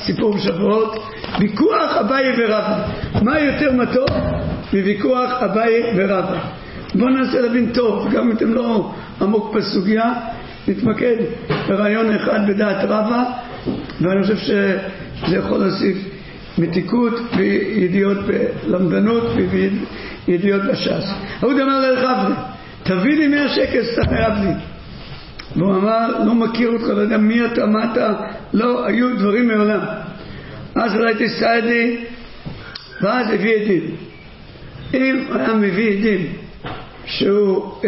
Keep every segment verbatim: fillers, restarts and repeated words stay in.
סיפור שבועות, ויכוח אביי ורבא. מה יותר מתוק מוויכוח אביי ורבא? בואו ננסה להבין טוב, גם אם אתם לא עמוק בסוגיה, נתמקד ברעיון אחד בדעת רבא, ואני חושב שזה יכול להוסיף מתיקות וידיעות בלמדנות וידיעות בש"ס. הוא אמר לרב, תביא לי מאה שקל, סתם הרב לי. והוא אמר, לא מכיר אותך, לא יודע מי אתה, מה אתה, לא, היו דברים מעולם. אז ראיתי סעדי, ואז הביא עדים. אם היה מביא עדים שהוא אה,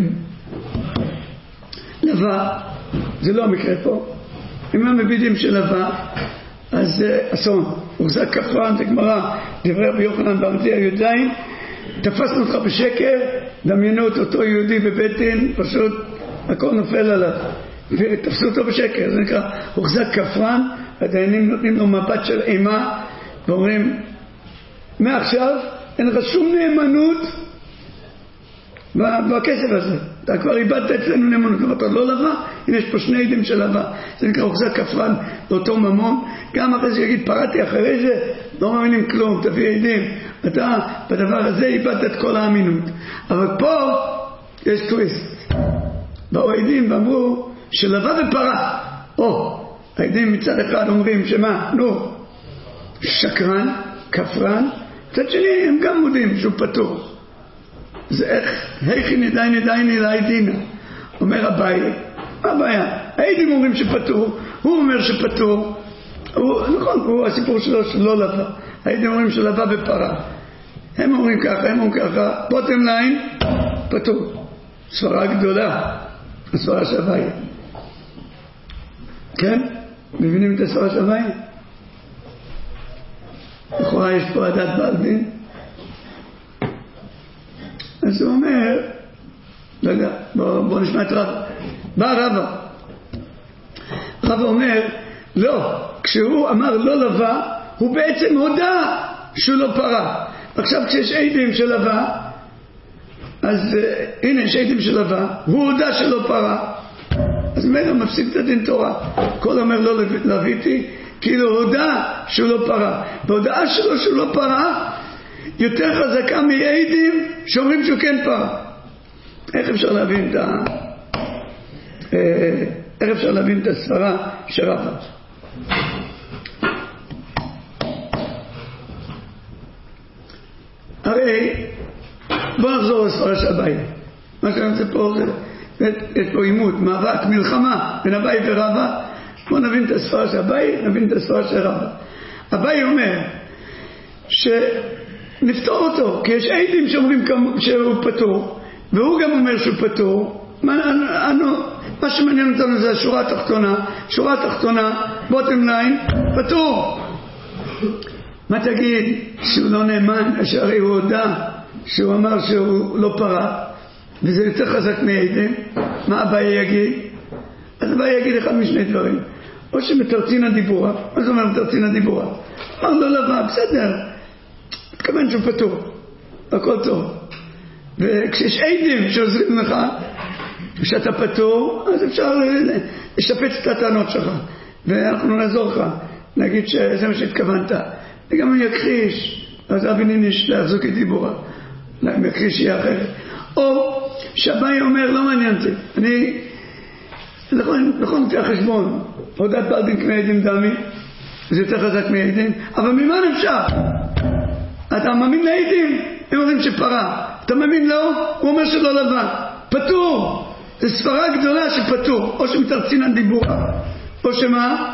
לבא, זה לא המקרה פה, אם היה מביא עדים של לבא, אז זה אסון. הוחזק כפרן, זה גמרא, דברי רבי יוחנן באמתי הי"ז, תפסנו אותך בשקר, דמיינו את אותו יהודי בבית דין, פשוט הכל נופל עליו, ותפסו אותו בשקר. זה נקרא הוחזק כפרן, הדיינים נותנים לו מבט של אימה, ואומרים, מעכשיו אין לך שום נאמנות בכסף הזה, אתה כבר איבדת אצלנו נאמנות, אתה לא לבא, הנה יש פה שני עדים של לבא. זה נקרא הוחזק כפרן לאותו ממון. גם אחרי שיגיד פרעתי אחרי זה, לא מאמינים כלום, תביא עדים, אתה בדבר הזה איבדת את כל האמינות. אבל פה יש טוויסט, באו העדים ואמרו שלבא ופרה. או, העדים מצד אחד אומרים שמה, נו, שקרן, כפרן, מצד שני הם גם מודים שהוא פטור. זה איך, היכי נדעי נדעי נדעי דינה. אומר אביי, מה הבעיה? העדים אומרים שפטור, הוא אומר שפטור, הוא, נכון, הוא הסיפור שלו שלא לבא. העדים אומרים שלבא בפרה. הם אומרים ככה, הם אומרים ככה, בוטם ליין, פטור. סברה גדולה, הסברה של אביי. כן? מבינים את הסברה של אביי? לכאורה יש פה עדת בעל דין. אז הוא אומר, לא יודע, בוא, בוא נשמע את רבא. בא רבא. רבא אומר, לא, כשהוא אמר לא לבא, הוא בעצם הודע שהוא לא פרה. עכשיו כשיש עדים של לבא, אז uh, הנה יש עדים של לבא, הוא הודע שלא פרה. אז ממנו מפסיק את הדין תורה. כל אומר לא לביתי, כאילו הודע שהוא לא פרה. בהודעה שלו שהוא לא פרה, יותר חזקה מעדים שאומרים שהוא כן פרה. איך אפשר להבין את ה... איך אפשר להבין את הסברה של רבא? הרי בוא נחזור לסברה של אביי. מה שאני רוצה פה זה יש פה עימות, מאבק, מלחמה בין אביי ורבא. בוא נבין את הסברה של אביי, נבין את הסברה של רבא. אביי אומר ש נפתור אותו, כי יש עדים שאומרים שהוא פטור, והוא גם אומר שהוא פטור. מה, אנו, מה שמעניין אותנו זה השורה התחתונה, שורה התחתונה, בוטם ליין, פטור. מה תגיד שהוא לא נאמן, שהרי הוא הודע שהוא אמר שהוא לא פרה, וזה יותר חזק מעדים? מה אביי יגיד? אז אביי יגיד אחד משני דברים, או שמתרצין הדיבורה. מה זה אומר מתרצין הדיבורה? אמר לא לבא, בסדר, מתכוון שהוא פטור, הכל טוב. וכשיש עדים שעוזרים לך ושאתה פטור, אז אפשר לשפץ את הטענות שלך, ואנחנו נעזור לך, נגיד שזה מה שהתכוונת. וגם אם יכחיש, אז אבינים יש להחזוק את דיבורה, אם יכחיש יהיה אחרת. או שאביי אומר לא מעניין אותי, אני נכון, נכון אותי החשבון, הודעת בעל דין כמי עדים דמי, זה יותר חזק מעדים, אבל ממה נפשע? אתה מאמין לעדים? הם אומרים שפרה. אתה מאמין לא? הוא אומר שלא לבן. פטור. זה סברה גדולה שפטור. או שמתרצין על דיבורה, או שמה?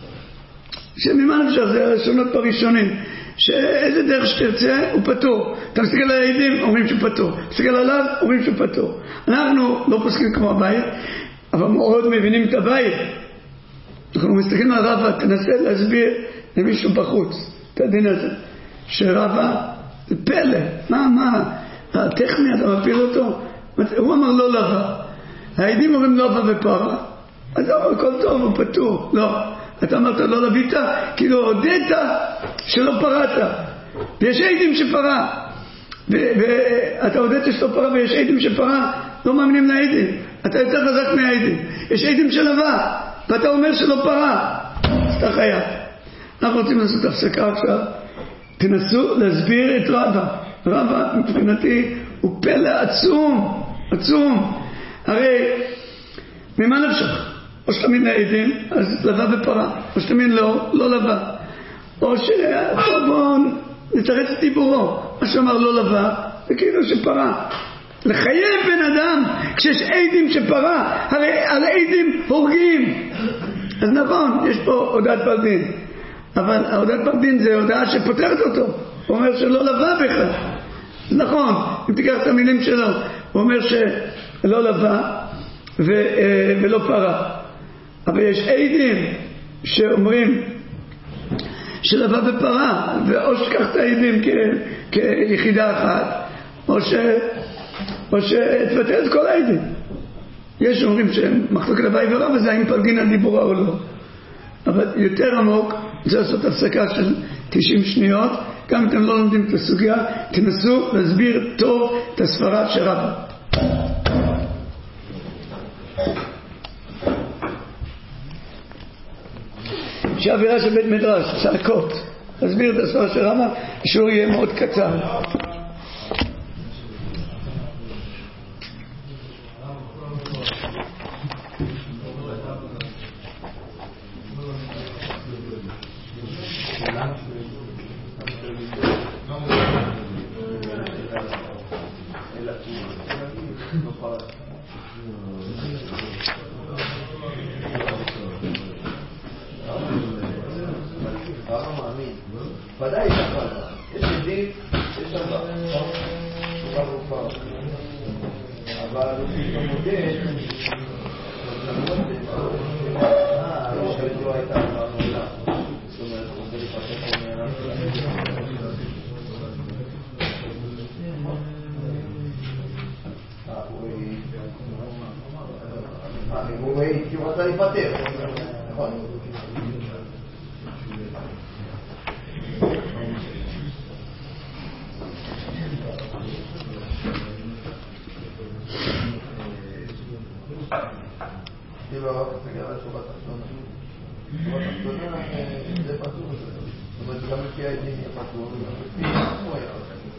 שממה נפשע, זה הראשונות בראשונים. שאיזה דרך שתרצה הוא פטור. אתה מסתכל על העדים, אומרים שהוא פטור. מסתכל עליו, אומרים שהוא פטור. אנחנו לא פוסקים כמו הבית, אבל מאוד מבינים את הבית. אנחנו מסתכלים על רבא, תנסה להסביר למישהו בחוץ את הדין הזה. שרבא זה פלא, מה, מה, הטכני אתה מפיל אותו? הוא אמר לא לבא, העדים אומרים לא לבא ופרה, אז הוא הכל טוב, הוא פטור. לא, אתה אמרת לא לביאת, כאילו הודית שלא פרעת, ויש עדים שפרה, ואתה הודית שלא פרה ויש עדים שפרה, לא מאמינים לעדים, אתה יותר חזק מהעדים. יש עדים של לבא ואתה אומר שלא פרה, אז אתה חייב. אנחנו רוצים לעשות הפסקה עכשיו. תנסו להסביר את רבא. רבא מבחינתי הוא פלא עצום, עצום. הרי ממה נפשך? או שתמיד נעדים, אז לבא ופרה. או שתמיד לא, לא לבא. או שבואו נתרץ את דיבורו. מה שאמר לא לבא, זה כאילו שפרה. לחייב בן אדם כשיש עדים שפרה, הרי על עדים הורגים. אז נכון, יש פה הודעת פרדין, אבל ההודעת פרדין זה הודעה שפותרת אותו. הוא אומר שלא לבא בכלל. נכון, אם תיקח את המילים שלו, הוא אומר שלא לבא ו, ולא פרה. אבל יש עדים שאומרים שלבא ופרה, ואו שכח את העדים כ, כיחידה אחת, או ש... או שתבטל את כל העדים. יש אומרים שמחלוקת אביי ורבא זה האם פלגין על דיבורה או לא. אבל יותר עמוק זה לעשות הפסקה של תשעים שניות. גם אם אתם לא לומדים את הסוגיה, תנסו להסביר טוב את הסברה של רבא. שהאווירה של בית מדרש, צעקות. להסביר את הסברה של רבא, שהוא יהיה מאוד קצר. ודאי נכון, יש עדים, יש שם דבר רופא, אבל הוא פתאום מודה, אה, יש חלק לא הייתה כבר נעולה, זאת אומרת, הוא רוצה לפתח מעלה. הוא ראי, כי הוא רצה לפתח, נכון. כאילו הרב תסגר על שורת תחתונה. שורת תחתונה זה פתור. זאת אומרת, גם לפי העדים יהיה פתור, וגם לפי עצמו היה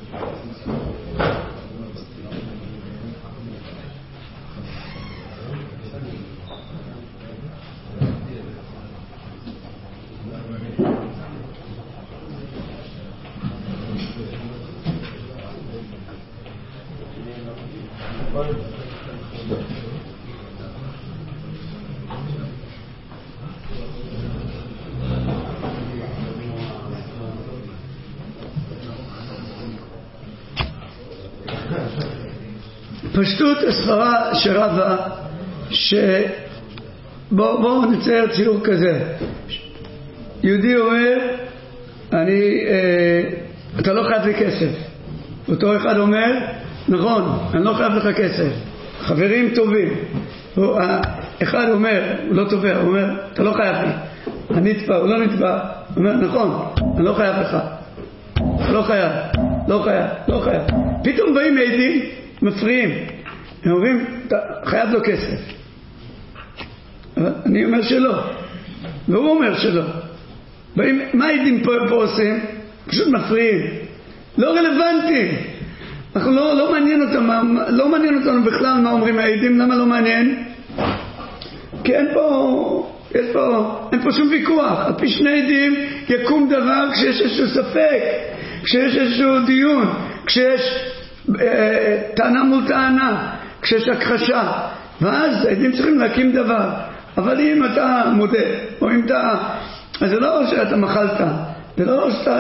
פשטות הסברה של רבא, שבואו בוא נצייר ציור כזה. יהודי אומר, אני, אה, אתה לא חייב לי כסף. אותו אחד אומר, נכון, אני לא חייב לך כסף. חברים טובים. הוא, אחד אומר, הוא לא טובה, הוא אומר, אתה לא חייב לי. אני נתבע, הוא לא נתבע. הוא אומר, נכון, אני לא חייב לך. לא חייב, לא חייב, לא חייב. פתאום באים עדים, מפריעים. הם אומרים, אתה חייב לו כסף. אבל אני אומר שלא. והוא אומר שלא. באים, מה העדים פה, פה עושים? פשוט מפריעים. לא רלוונטי. אנחנו לא, לא מעניין אותם, לא מעניין אותנו בכלל מה אומרים העדים. למה לא מעניין? כי אין פה, יש פה, אין פה שום ויכוח. על פי שני עדים יקום דבר כשיש איזשהו ספק, כשיש איזשהו דיון, כשיש אה, טענה מול טענה, כשיש הכחשה. ואז העדים צריכים להקים דבר. אבל אם אתה מודה, או אם אתה, אז זה לא שאתה מחלת, זה לא שאתה,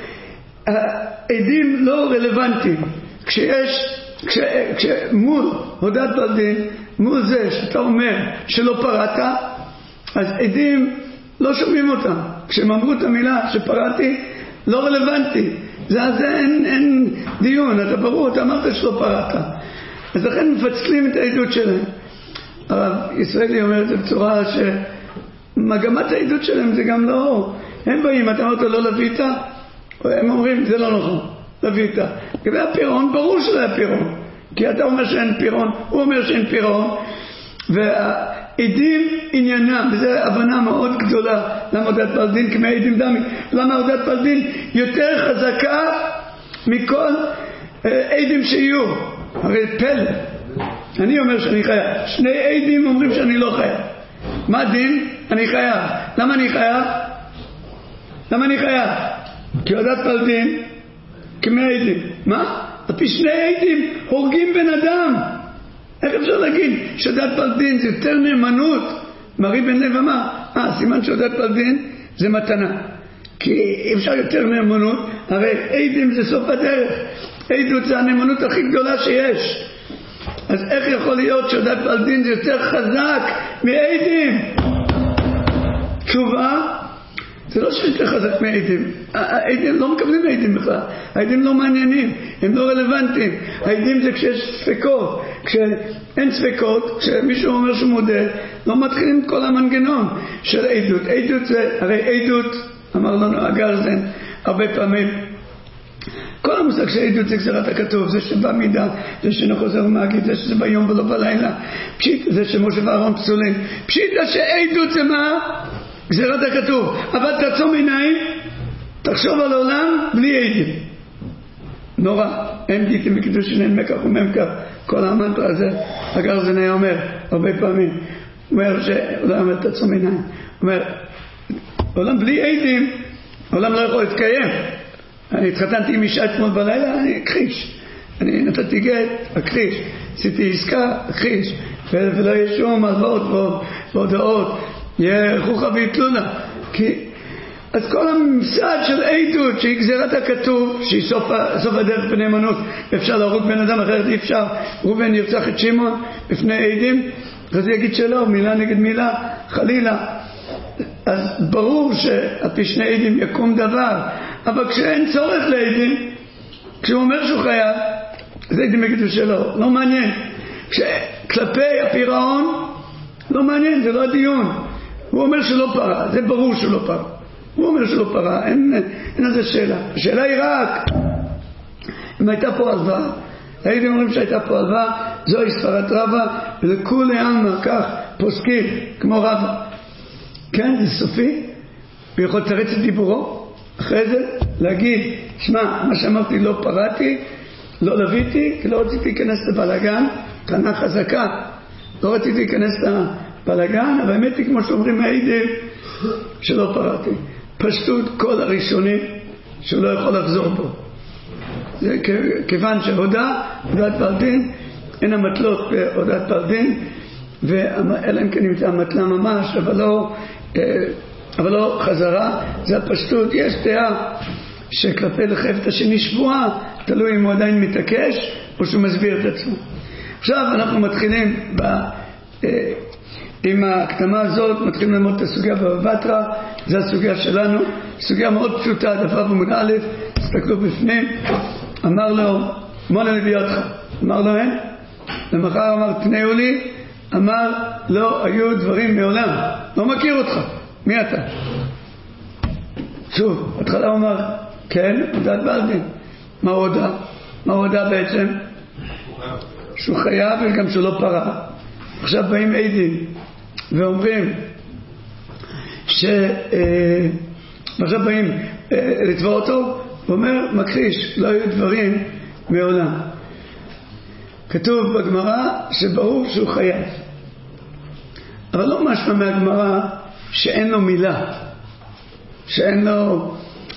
העדים לא רלוונטיים. כשיש, כש, כשמול הודעת בדין, מול זה שאתה אומר שלא פרעת, אז עדים לא שומעים אותם. כשהם אמרו את המילה שפרעתי, לא רלוונטי. זה, זה אין, אין דיון, אתה ברור, אתה אמרת שלא פרעת. אז לכן מפצלים את העדות שלהם. הרב ישראלי אומר את זה בצורה שמגמת העדות שלהם זה גם לא, הם באים, אתה אמרת לא לבית, הם אומרים זה לא נכון, לבית. לגבי הפירון, ברור שזה הפירון, כי אתה אומר שאין פירון, הוא אומר שאין פירון, עדים עניינם, וזו הבנה מאוד גדולה למה עודת בעל דין כמי עדים דמי, למה עודת בעל דין יותר חזקה מכל עדים שיהיו. הרי פלא, אני אומר שאני חייב, שני עדים אומרים שאני לא חייב. מה דין? אני חייב. למה אני חייב? למה אני חייב? כי עודת בעל דין כמי עדים. מה? על פי שני עדים הורגים בן אדם. איך אפשר להגיד שעודת בעל דין זה יותר נאמנות? מרי בן לב אמר, אה, סימן שעודת בעל דין זה מתנה. כי אפשר יותר נאמנות, הרי עדים זה סוף הדרך. עדות זה הנאמנות הכי גדולה שיש. אז איך יכול להיות שעודת בעל דין זה יותר חזק מעדים? תשובה, זה לא שיותר חזק מעדים. העדים לא מקבלים עדים בכלל. העדים לא מעניינים, הם לא רלוונטיים. העדים זה כשיש ספקות. כשאין ספקות, כשמישהו אומר שהוא מודה, לא מתחילים את כל המנגנון של עדות. עדות זה, הרי עדות, אמר לנו הגרזן הרבה פעמים, כל המושג של עדות זה גזירת הכתוב, זה שבא מידה, זה שנחוזר ומגיד, זה שזה ביום ולא בלילה, פשיט זה שמשה ואהרון פסולים, פשיט שעדות זה מה? גזירת הכתוב. אבל תעצום עיניים, תחשוב על העולם בלי עדים. נורא, אין גיטים בקידושין, אין מקח וממקח, כל המנטרה הזה, הגרזן היה אומר הרבה פעמים, הוא אומר שהוא אומר תעצום עיניים, הוא אומר, עולם בלי עדים, עולם לא יכול להתקיים. אני התחתנתי עם אישה אתמול בלילה, אני אכחיש. אני נתתי גט, אכחיש. עשיתי עסקה, אכחיש. ולא יהיה שום הלוואות והודעות. יהיה חוכה ויתלונה. כי... אז כל הממסד של עדות, שהיא גזירת הכתוב, שהיא סוף, סוף הדרך בנאמנות, אפשר להרוג בן אדם, אחרת אי אפשר. ראובן ירצח את שמעון בפני עדים, אז יגיד שלא, מילה נגד מילה, חלילה. אז ברור שעל פי שני עדים יקום דבר, אבל כשאין צורך לעדים, כשהוא אומר שהוא חייב, אז עדים יגידו שלא, לא מעניין. כשכלפי הפירעון, לא מעניין, זה לא הדיון. הוא אומר שלא פרה, זה ברור שלא פרה. הוא אומר שלא פרה, אין, אין איזה שאלה. השאלה היא רק, אם הייתה פה הלוואה, העדים אומרים שהייתה פה הלוואה, זוהי ספרת רבא, ולכולי עלמא כך פוסקים, כמו רבא. כן, זה סופי, הוא יכול לתרץ את דיבורו, אחרי זה להגיד, שמע, מה שאמרתי לא פרעתי, לא לביתי, כי לא רציתי להיכנס לבלגן, טענה חזקה, לא רציתי להיכנס לבלגן, אבל האמת היא כמו שאומרים העדים, שלא פרעתי. פשטות כל הראשונים, שהוא לא יכול לחזור בו. זה כיוון שהודע, הודעת בעל דין, אין המטלות בהודעת בעל דין, אלא אם כן נמצא המטלה ממש, אבל לא, אבל לא חזרה, זה הפשטות. יש דעה שכלפי לחייב את השני שבועה, תלוי אם הוא עדיין מתעקש או שהוא מסביר את עצמו. עכשיו אנחנו מתחילים ב, עם ההקדמה הזאת, מתחילים ללמוד את הסוגיה בבבא בתרא, זו הסוגיה שלנו, סוגיה מאוד פשוטה, דף ו' עמוד א', תסתכלו בפנים, אמר לו, מונה לביותך, אמר לו אין, למחר אמר תנאו לי, אמר לא היו דברים מעולם, לא מכיר אותך, מי אתה? שוב, התחלה הוא אמר כן, הודעת בעל דין. מה הוא הודע? מה הוא הודע בעצם? שהוא חייב וגם שהוא לא פרע. עכשיו באים עדים ואומרים ש... עכשיו באים לתבוע אותו, הוא אומר מכחיש, לא היו דברים מעולם. כתוב בגמרא שברור שהוא חייב, אבל לא משמע מהגמרא שאין לו מילה, שאין לו,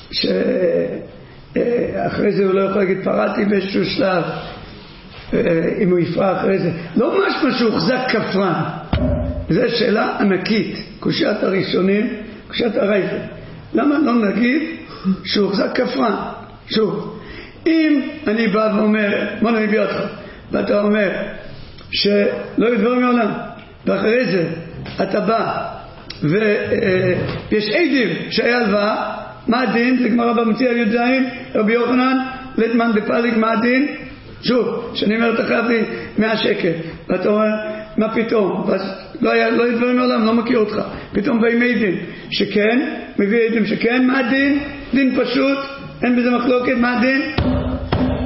שאחרי זה הוא לא יכול להגיד פרעתי באיזשהו שלב, אם הוא יפרע אחרי זה, לא משמע שהוא חזק כפרן. זו שאלה ענקית, קושיית הראשונים, קושיית הרייפה. למה לא נגיד שהוא חזק כפרן? שוב, אם אני בא ואומר, בוא נביא אותך, ואתה אומר שלא יהיו דברים מעולם, ואחרי זה אתה בא ויש עדים שהיה הלוואה, מה הדין? זה גמרא במציאה י"ז, רבי יוחנן לטמן בפליג, מה הדין? שוב, שאני אומר אתה חייב לי מאה שקל, ואתה אומר מה פתאום? לא היה, לא יהיו דברים מעולם, לא מכיר אותך. פתאום באים עדים שכן, מביא עדים שכן, מה הדין? דין פשוט, אין בזה מחלוקת, מה הדין?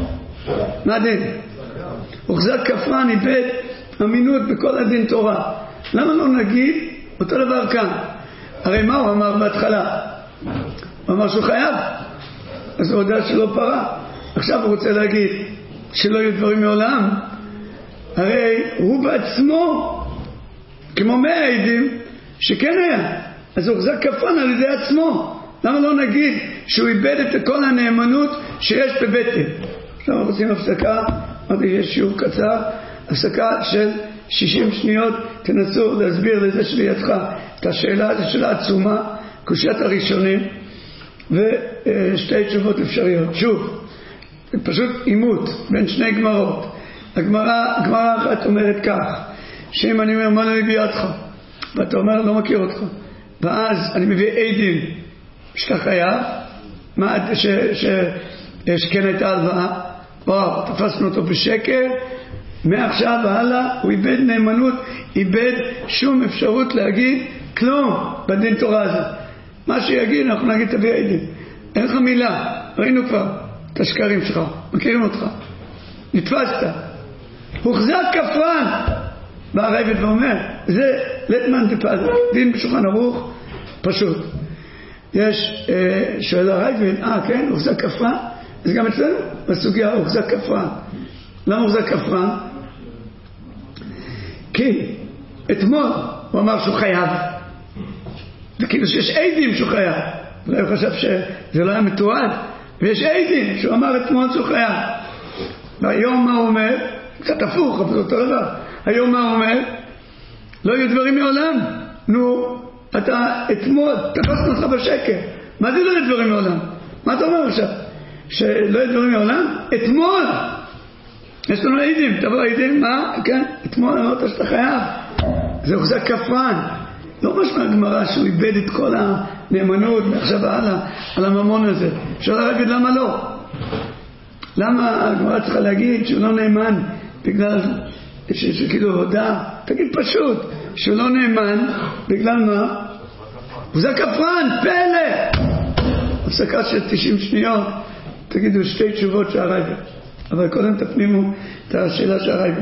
מה הדין? הוחזק כפרן, איבד אמינות בכל הדין תורה. למה לא נגיד אותו דבר כאן? הרי מה הוא אמר בהתחלה? הוא אמר שהוא חייב, אז הוא יודע שלא פרה. עכשיו הוא רוצה להגיד שלא יהיו דברים מעולם. הרי הוא בעצמו כמו מאה עדים שכן היה, אז הוא הוחזק כפרן על ידי עצמו. למה לא נגיד שהוא איבד את כל הנאמנות שיש בבטן? עכשיו אנחנו עושים הפסקה, אמרתי יש שיעור קצר, הפסקה של שישים שניות, תנסו להסביר לזה שלידך את השאלה, זו שאלה עצומה, קושיית הראשונים ושתי תשובות אפשריות. שוב, זה פשוט עימות בין שני גמרות. הגמרה, הגמרה אחת אומרת כך, שאם אני אומר מה לא מביא אותך ואתה אומר לא מכיר אותך, ואז אני מביא עדים שאתה חייב, שכן הייתה הלוואה, וואו, תפסנו אותו בשקר, מעכשיו והלאה הוא איבד נאמנות, איבד שום אפשרות להגיד כלום בדין תורה הזה. מה שיגיד אנחנו נגיד תביא עדים, אין לך מילה, ראינו כבר את השקרים שלך, מכירים אותך, נתפסת, הוחזק כפרן. בא הרייבד ואומר, זה לטמן דפאזל, דין בשולחן ערוך פשוט. יש, אה, שואל הרייבד, אה כן, הוחזק כפרן? אז גם אצלנו בסוגיה הוחזק כפרן. למה הוחזק כפרן? כי אתמול הוא אמר שהוא חייב, וכאילו שיש עדים שהוא חייב. אולי הוא חשב שזה לא היה מתועד, ויש עדים שהוא אמר אתמול שהוא חייב. והיום מה הוא אומר? קצת הפוך, אבל זה אותו דבר. היום מה הוא אומר? לא יהיו דברים מעולם. נו, אתה אתמול תפסנו אותך בשקר. מה זה לא יהיו דברים מעולם? מה אתה אומר עכשיו? שלא יהיו דברים מעולם? אתמול יש לנו עדים, תבוא עדים, מה? כן, אתמול אמרת שאתה חייב. זה הוחזק כפרן. לא משמע הגמרא שהוא איבד את כל הנאמנות מעכשיו הלאה על הממון הזה. אפשר להגיד למה לא? למה הגמרא צריכה להגיד שהוא לא נאמן בגלל שכאילו הודע? תגיד פשוט שהוא לא נאמן בגלל מה? הוחזק כפרן, פלא. הפסקה של תשעים שניות, תגידו שתי תשובות של הרייבד, אבל קודם תפנימו את השאלה של הרייבד.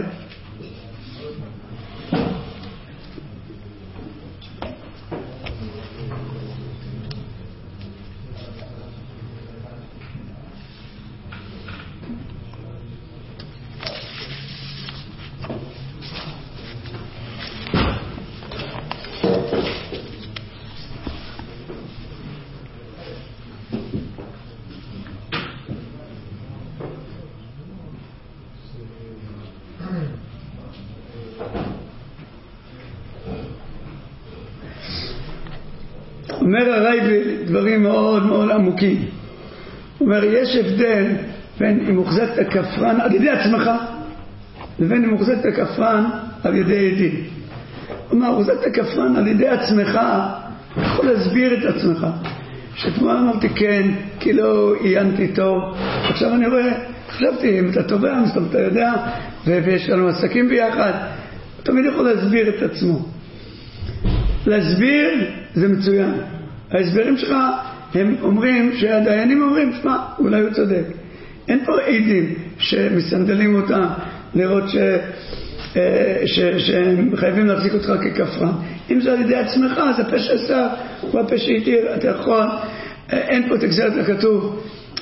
אומר הרייבד דברים מאוד מאוד עמוקים. הוא אומר יש הבדל בין אם הוחזקת כפרן על ידי עצמך לבין אם הוחזקת כפרן על ידי עדים. הוא אומר הוחזקת כפרן על ידי עצמך, יכול להסביר את עצמך, שתמול אמרתי כן כי לא עיינתי טוב, עכשיו אני רואה, חשבתי אם אתה טובה מסתם אתה יודע ויש לנו עסקים ביחד, תמיד יכול להסביר את עצמו. להסביר זה מצוין. ההסברים שלך הם אומרים שהדיינים אומרים שמה, אולי הוא צודק. אין פה עדים שמסנדלים אותם לראות ש, ש, שהם חייבים להחזיק אותך ככפרן. אם זה על ידי עצמך אז הפה שעשה הוא הפה שהתיר, אתה יכול. אין פה את הגזרת לכתוב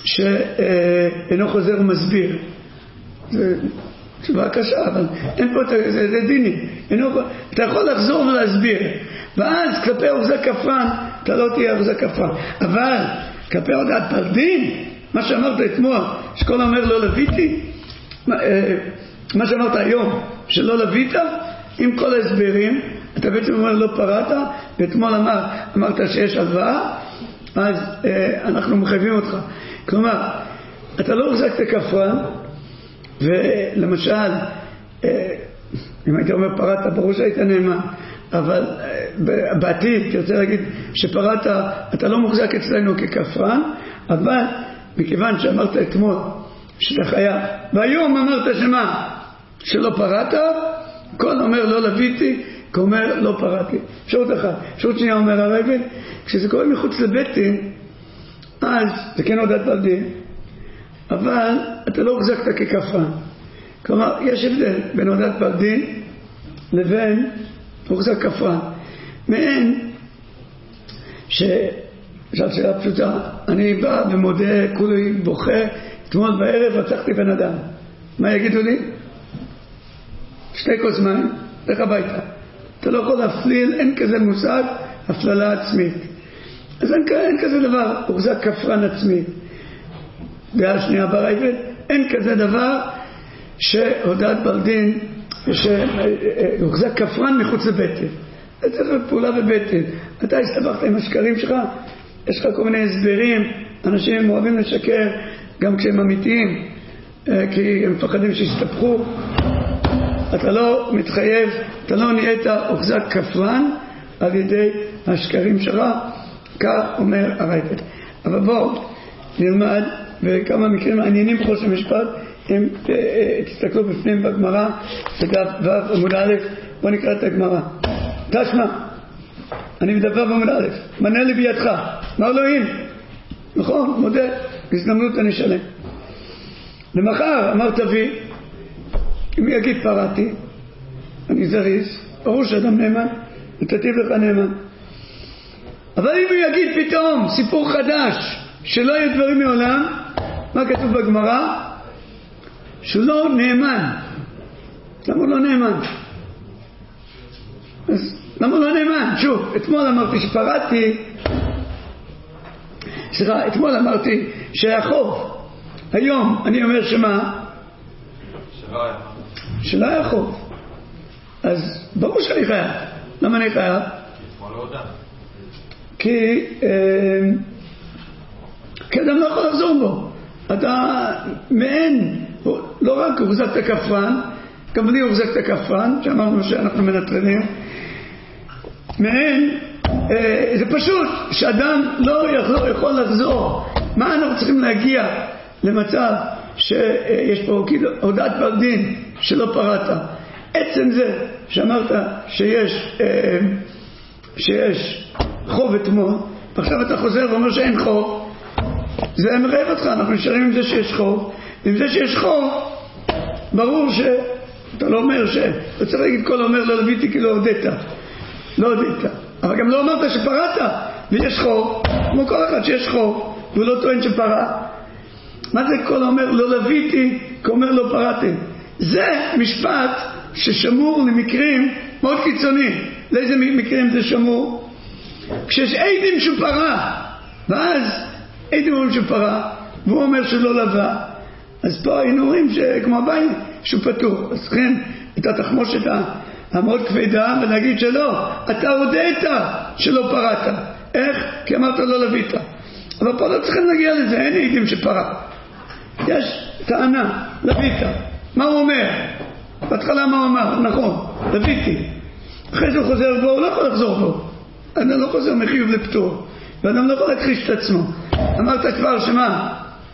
שאינו חוזר ומסביר. זה תשובה קשה, אבל אין פה את זה, זה דיני. אינו, אתה יכול לחזור ולהסביר. ואז כלפי הוחזק כפרן אתה לא תהיה הוחזק כפרן, אבל כלפי הודעת פרדין, מה שאמרת אתמול שכל אומר לא לביתי, מה, מה שאמרת היום שלא לבית, עם כל ההסברים אתה בעצם אומר לא פרעת, ואתמול אמר, אמרת שיש הלוואה, אז אנחנו מחייבים אותך. כלומר אתה לא הוחזקת כפרן, ולמשל אם היית אומר פרעת ברור שהיית נאמן, אבל בעתיד תרצה להגיד שפרעת אתה לא מוחזק אצלנו ככפרן, אבל מכיוון שאמרת אתמול שאתה חייב והיום אמרת שמה שלא פרעת, כל אומר לא לביתי כאומר לא פרעתי. אפשרות אחת. אפשרות שנייה אומר הרייבד, כשזה קורה מחוץ לביתין אז זה כן הודעת פרדין, אבל אתה לא הוחזקת ככפרן. כלומר יש הבדל בין הודעת פרדין לבין הוחזק כפרן. מעין ש... עכשיו שאלה פשוטה, אני בא ומודה, כולי בוכה, אתמול בערב רצחתי בן אדם. מה יגידו לי? שתי כוס מים, לך הביתה. אתה לא יכול להפליל, אין כזה מושג, הפללה עצמית. אז אין, אין כזה דבר, הוחזק כפרן עצמי. דעה שנייה ברייבד, אין כזה דבר שהודעת בלדין, שהוחזק כפרן מחוץ לבטן. זה צריך להיות פעולה בבטן. אתה הסתבכת עם השקרים שלך, יש לך כל מיני הסברים, אנשים אוהבים לשקר גם כשהם אמיתיים, כי הם מפחדים שיסתבכו. אתה לא מתחייב, אתה לא נהיית הוחזק כפרן על ידי השקרים שלך, כך אומר הרייבד. אבל בואו נלמד, וכמה מקרים מעניינים בכל המשפט, אם תסתכלו בפנים בגמרא, בדף ו' עמוד א', בואו נקרא את הגמרא. תשמע, אני מדבר בעמוד א', מנה לי בידך, אמר לו הנה, נכון, מודה, הזדמנות אני שלם. למחר אמר תביא, אם יגיד פרעתי, אני זריז, ברור שאדם נאמן, ותטיב לך נאמן. אבל אם הוא יגיד פתאום סיפור חדש, שלא יהיו דברים מעולם, מה כתוב בגמרא? שהוא לא נאמן. למה הוא לא נאמן? אז למה הוא לא נאמן? שוב, אתמול אמרתי שפרעתי, סליחה, אתמול אמרתי שיחוב. היום אני אומר שמה? שלא היה. שלא היה חוב. אז ברור שאני חייב. למה אני חייב? כי כי אדם לא יכול לחזור בו. אתה מעין, לא רק הוחזק את הכפרן, גם לי הוחזק את הכפרן, שאמרנו שאנחנו מנטרלים. מעין, זה פשוט שאדם לא יכול, יכול לחזור. מה אנחנו צריכים להגיע למצב שיש פה כאילו הודעת בלדין שלא פרעת? עצם זה שאמרת שיש שיש חוב אתמול, ועכשיו אתה חוזר ואומר שאין חוב, זה מראה אותך. אנחנו נשארים עם זה שיש חוב, עם זה שיש חוב ברור שאתה לא אומר ש... אתה צריך להגיד כל אומר לא לביתי כי לא הודית, לא הודית, אבל גם לא אמרת שפרעת ויש חוב, כמו כל אחד שיש חוב והוא לא טוען שפרע. מה זה כל אומר לא לביתי כי אומר לא פרעתי? זה משפט ששמור למקרים מאוד קיצוניים. לאיזה מקרים זה שמור? כשיש עדים שהוא פרע, ואז עדים אומרים שהוא פרע והוא אומר שלא לבא, אז פה היינו רואים שכמו הבית שהוא פתור. אז לכן את התחמושת המאוד כבדה ולהגיד שלא, אתה הודית שלא פרעת. איך? כי אמרת לא לבית. אבל פה לא צריכים להגיע לזה, אין עדים שפרע. יש טענה, לבית. מה הוא אומר? בהתחלה מה הוא אמר? נכון, לביתי. אחרי זה הוא חוזר בו, הוא לא יכול לחזור בו. אדם לא חוזר מחיוב לפטור, ואדם לא יכול להכחיש את עצמו. אמרת כבר שמה?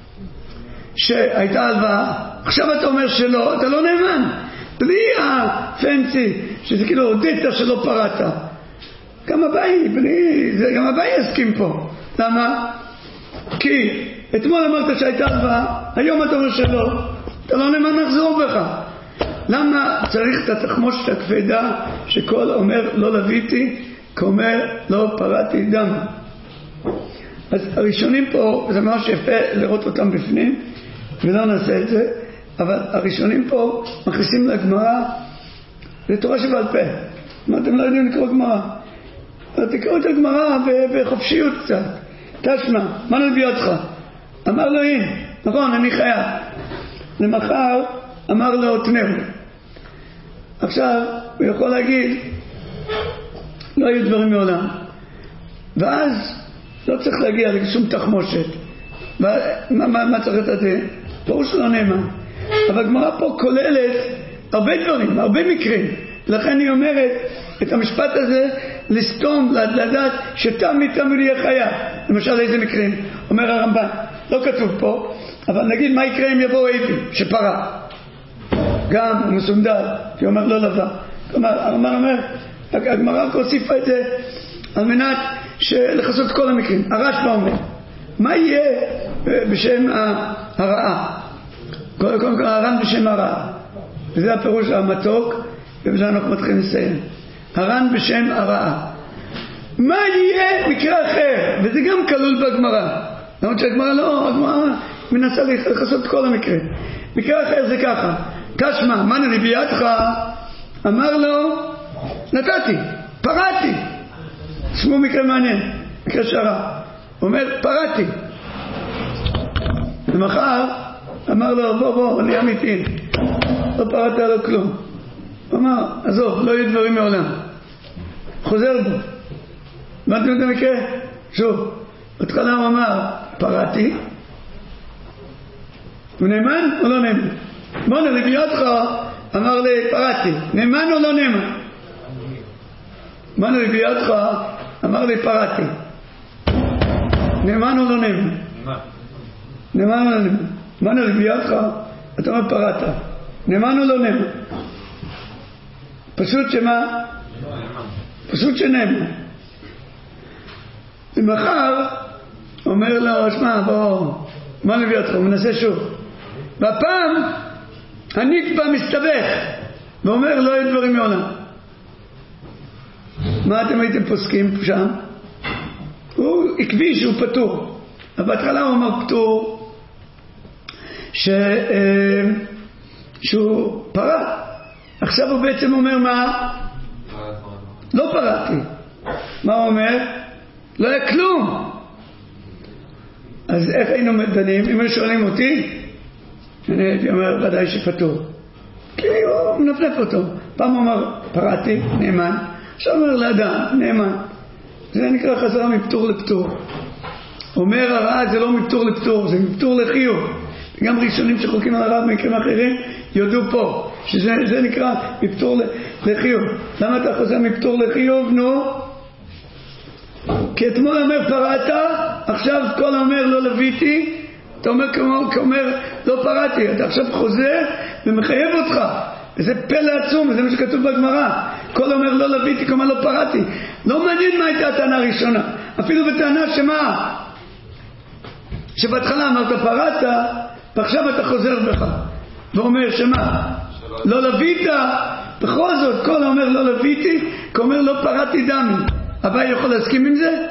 שהייתה הלוואה, עכשיו אתה אומר שלא, אתה לא נאמן. בלי הפנסי, שזה כאילו הודית שלא פרעת. גם הבאי, בלי, זה גם הבאי יסכים פה. למה? כי אתמול אמרת שהייתה הלוואה, היום אתה אומר שלא, אתה לא נאמן לחזור בך. למה צריך את התחמושת הכבדה שכל אומר לא לביתי, כאומר לא פרעתי דם? אז הראשונים פה, זה ממש יפה לראות אותם בפנים, ולא נעשה את זה, אבל הראשונים פה מכניסים לגמרא, זה תורה שבעל פה. מה אתם לא יודעים לקרוא גמרא? תקראו את הגמרא בחופשיות קצת. תשמע, מה נביא אותך? אמר לו הנה, נכון, אני חייב. למחר אמר לו תנאו. עכשיו הוא יכול להגיד לא היו דברים מעולם, ואז לא צריך להגיע לשום תחמושת. מה, מה, מה צריך לתת? ברור שלא נאמן. אבל גמרא פה כוללת הרבה דברים, הרבה מקרים. לכן היא אומרת את המשפט הזה לסתום, לדעת שתמיד תמיד יהיה חיה. למשל איזה מקרים? אומר הרמב"ן, לא כתוב פה, אבל נגיד מה יקרה אם יבואו עדים שפרע גם הוא מסונדל, כי הוא אומר לא לבא. כלומר הרמב"ן אומר, הגמרא הוסיפה את זה על מנת לחסות כל המקרים. הרשב"א אומר מה יהיה בשם הרעה? קודם כל הר"ן בשם הרעה, וזה הפירוש המתוק, ובזה אנחנו מתחילים לסיים. הר"ן בשם הרעה. מה יהיה מקרה אחר? וזה גם כלול בגמרא. למרות שהגמרא לא, הגמרא מנסה לחסות כל המקרה. מקרה אחר זה ככה. תשמע, מה נביא בידך? אמר לו, נתתי, פרעתי. שמו מקרה מעניין, מקרה שרה. הוא אומר, פרעתי. ומחר אמר לו, בוא בוא, אני אמיתי. לא פרעת לו כלום. הוא אמר, עזוב, לא יהיו דברים מעולם. חוזר בו. הבנתם את המקרה? שוב, בהתחלה הוא אמר, פרעתי. הוא נאמן או לא נאמן? בוא נביא בידך, אמר לי, פרעתי. נאמן או לא נאמן? בוא נביא בידך, אמר לי, פרעתי. נאמן או לא נאמן? נאמן או לא נאמן? בוא נביא בידך, אתה אומר פרעת. נאמן או לא נאמן? פשוט שמה? פשוט שנאמן. ומחר אומר לו, שמע, בוא, בוא נביא אותך, הוא מנסה שוב. והפעם הנקבע מסתבך ואומר, לא יהיו דברים מעולם. מה אתם הייתם פוסקים שם? הוא עקבי שהוא פטור. אבל בהתחלה הוא אמר פטור ש... שהוא פרע. עכשיו הוא בעצם אומר מה? לא פרעתי. מה הוא אומר? לא היה כלום. אז איך היינו דנים? אם הם שואלים אותי, אני הייתי אומר ודאי שפטור. כי הוא מנפנף אותו. פעם הוא אמר פרעתי, נאמן. עכשיו הוא אומר לאדם, נאמן. זה נקרא חזרה מפטור לפטור. אומר הרע זה לא מפטור לפטור, זה מפטור לחיוב. וגם ראשונים שחולקים על הרב במקרים אחרים יודעו פה שזה זה נקרא מפטור לחיוב. למה אתה חוזר מפטור לחיוב? נו, כי אתמול אומר פרעת, עכשיו כל אומר לא לוויתי, אתה אומר כמו אומר לא פרעתי, אתה עכשיו חוזר ומחייב אותך. וזה פלא עצום, וזה מה שכתוב בגמרא. כל אומר לא לוויתי, כמו לא פרעתי. לא מעניין מה הייתה הטענה הראשונה. אפילו בטענה שמה? שבהתחלה אמרת פרעת, ועכשיו אתה חוזר בך. ואומר שמה? לא לווית, בכל זאת כל אומר לא לוויתי, כמו אומר לא פרעתי דמי. אביי יכול להסכים עם זה?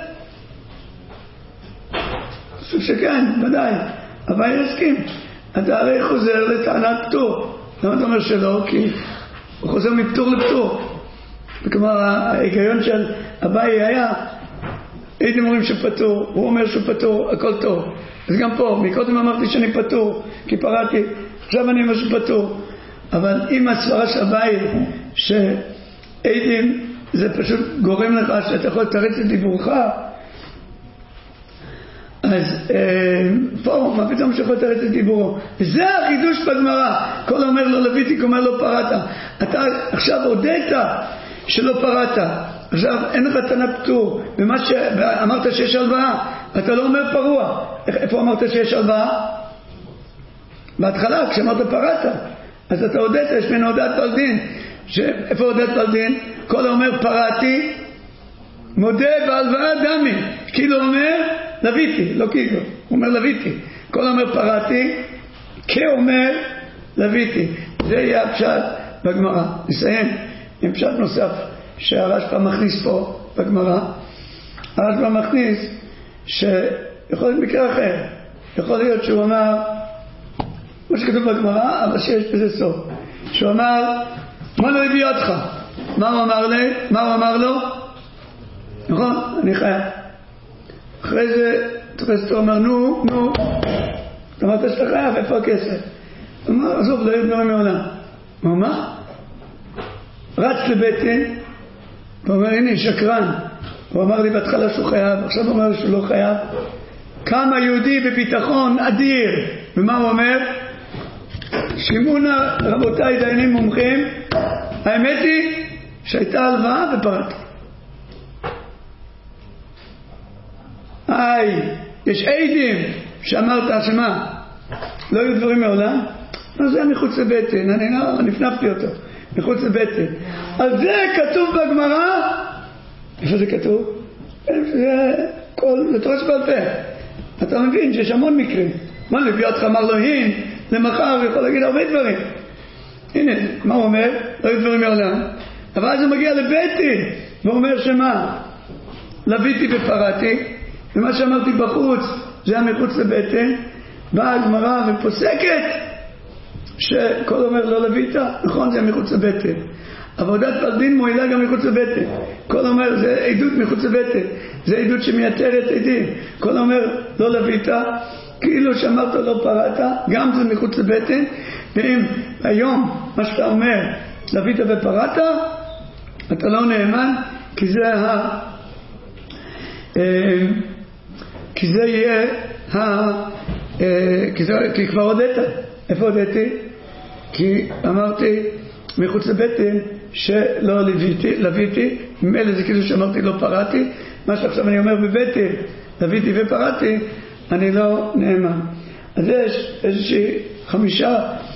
אני חושב שכן, ודאי. אביי יסכים. אתה הרי חוזר לטענת פטור. למה אתה אומר שלא? כי הוא חוזר מפטור לפטור. וכלומר, ההיגיון של אביי היה, הייתם אומרים שפטור, הוא אומר שפטור, הכל טוב. אז גם פה, מקודם אמרתי שאני פטור, כי פרעתי, עכשיו אני אומר שפטור. אבל אם הסברה של אביי, שהייתם, זה פשוט גורם לך שאתה יכול לתרץ את דיבורך, אז פה, מה פתאום שיכול לתרץ את דיבורו? וזה החידוש בגמרא. כל אומר לא לוויתי, כל אומר לא פרעת. אתה עכשיו הודית שלא פרעת. עכשיו אין לך טענה פטור. ומה שאמרת שיש הלוואה, אתה לא אומר פרוע. איפה אמרת שיש הלוואה? בהתחלה, כשאמרת פרעת. אז אתה הודית, יש מן הודעת פלדין. איפה הודעת פלדין? כל אומר פרעתי, מודה בהלוואה דמי. כאילו אומר לוויתי, לא כאילו, הוא אומר לוויתי. כל אומר פרעתי, כאומר לוויתי. זה יהיה הפשט בגמרא. נסיים עם פשט נוסף שהרשב"א מכניס פה בגמרא. הרשב"א מכניס שיכול להיות מקרה אחר. יכול להיות שהוא אמר, כמו שכתוב בגמרא, אבל שיש בזה סוף. שהוא אמר, מה לא הביא אותך? מה הוא אמר לי? מה הוא אמר לו? נכון? אני חייב. אחרי זה תחסתו אומר, נו, נו, אתה אמרת שאתה חייב, איפה הכסף? הוא אמר, עזוב, לא יהיה דברים מעולם. הוא אמר, רץ לבטן, הוא אומר, הנה, שקרן. הוא אמר לי בהתחלה שהוא חייב, עכשיו הוא אומר לי שהוא לא חייב. כמה יהודי בביטחון אדיר. ומה הוא אומר? שימונה, רבותיי, דיינים מומחים, האמת היא שהייתה הלוואה ופרעתי. היי, יש עדים שאמרת שמה, לא היו דברים מעולם, אז זה היה מחוץ לבטן, אני לא, נפנפתי אותו, מחוץ לבטן. על זה כתוב בגמרא, איפה זה כתוב? זה כל, זה תורה שבעל פה. אתה מבין שיש המון מקרים. מה לביא אותך אמר לו, הין, למחר הוא יכול להגיד הרבה דברים. הנה, מה הוא אומר? לא היו דברים מעולם. אבל אז הוא מגיע לביתי ואומר שמה? לוויתי ופרעתי, ומה שאמרתי בחוץ זה היה מחוץ לבטן. באה הגמרא ופוסקת שכל אומר לא לווית, נכון, זה מחוץ לבטן. עבודת פרדין מועילה גם מחוץ לבטן. כל אומר זה עדות מחוץ לבטן, זה עדות שמייתרת עדים. כל אומר לא לווית, כאילו שאמרת לא פרעת, גם זה מחוץ לבטן. ואם היום מה שאתה אומר לווית ופרעת, אתה לא נאמן, כי זה ה... כי זה יהיה ה... כי, זה... כי כבר הודית. איפה הודיתי? כי אמרתי מחוץ לבטן שלא לוויתי, לוויתי, ממילא זה כאילו שאמרתי לא פרעתי. מה שעכשיו אני אומר בבטן, לוויתי ופרעתי, אני לא נאמן. אז יש איזושהי חמישה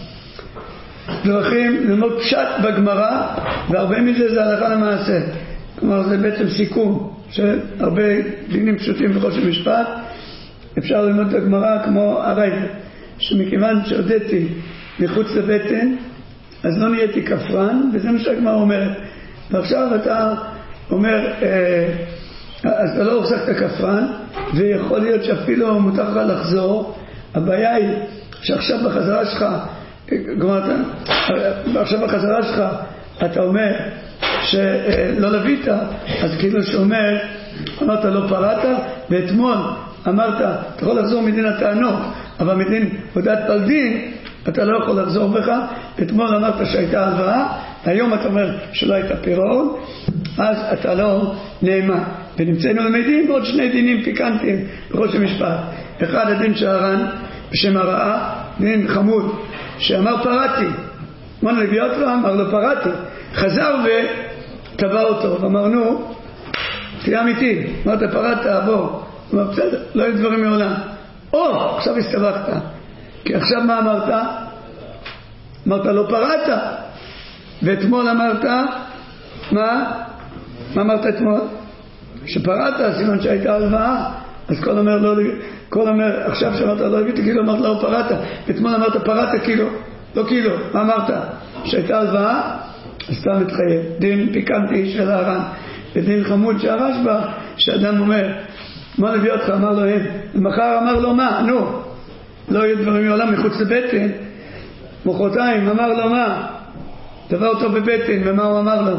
דרכים ללמוד פשט בגמרא, והרבה מזה זה הלכה למעשה. כלומר זה בעצם סיכום של הרבה דינים פשוטים בחושן משפט. אפשר ללמוד את הגמרא כמו הרייבד, שמכיוון שהודיתי מחוץ לבטן אז לא נהייתי כפרן, וזה מה שהגמרא אומרת. ועכשיו אתה אומר אז אתה לא הוחזקת כפרן, ויכול להיות שאפילו מותר לך לחזור. הבעיה היא שעכשיו בחזרה שלך, כלומר עכשיו בחזרה שלך אתה אומר שלא לווית, אז כאילו שאומר אמרת לא פרעת, ואתמול אמרת אתה יכול לחזור מדין התענוג, אבל מדין הודעת פרדין אתה לא יכול לחזור בך. אתמול אמרת שהייתה הלוואה, היום אתה אומר שלא הייתה פירעון, אז אתה לא נאמן. ונמצאנו למדים עוד שני דינים פיקנטיים בחושן משפט. אחד הדין שהר"ן בשם הרעה, דין חמוד שאמר פרעתי, אמרנו לביאות לו, אמר לו פרעתי, חזר וטבע אותו, ואמרנו תהיה אמיתי, אמרת פרעת, בוא, אמר בסדר, לא היו דברים מעולם. או, עכשיו הסתבכת, כי עכשיו מה אמרת? אמרת לא פרעת, ואתמול אמרת מה? מה אמרת אתמול? שפרעת, סימן שהייתה הלוואה. אז כל אומר לא, כל אומר עכשיו שאמרת לא הביתי, כאילו אמרת לא פרעת, אתמול אמרת פרעת כאילו, לא כאילו. מה אמרת? שהייתה הלוואה, אז אתה מתחייב. דין פיקנטי של הר"ן, ודין חמוד שהרשב"א, שאדם אומר מה מביא אותך? אמר לו אין, ומחר אמר לו מה? נו, לא יהיו דברים מעולם מחוץ לבטן. מחרתיים אמר לו מה? דבר אותו בבטן, ומה הוא אמר לו?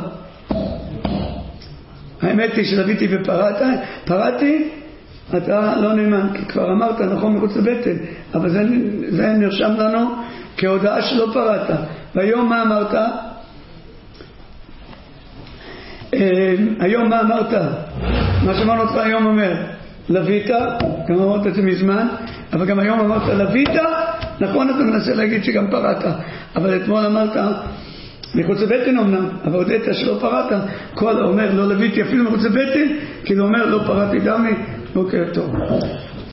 האמת היא שלוויתי ופרעת, פרעתי, אתה לא נאמן, כי כבר אמרת נכון מחוץ לבטן, אבל זה, זה נרשם לנו כהודעה שלא פרעת. והיום מה אמרת? היום מה אמרת? מה שאמרנו אותך היום אומר לווית, גם אמרת את זה מזמן, אבל גם היום אמרת לווית, נכון אתה מנסה להגיד שגם פרעת, אבל אתמול אמרת מחוץ לבטן אמנם, אבל הודית שלא פרעת. כל אומר לא לוויתי אפילו מחוץ לבטן, כאילו אומר לא פרעתי דמי. אוקיי, טוב.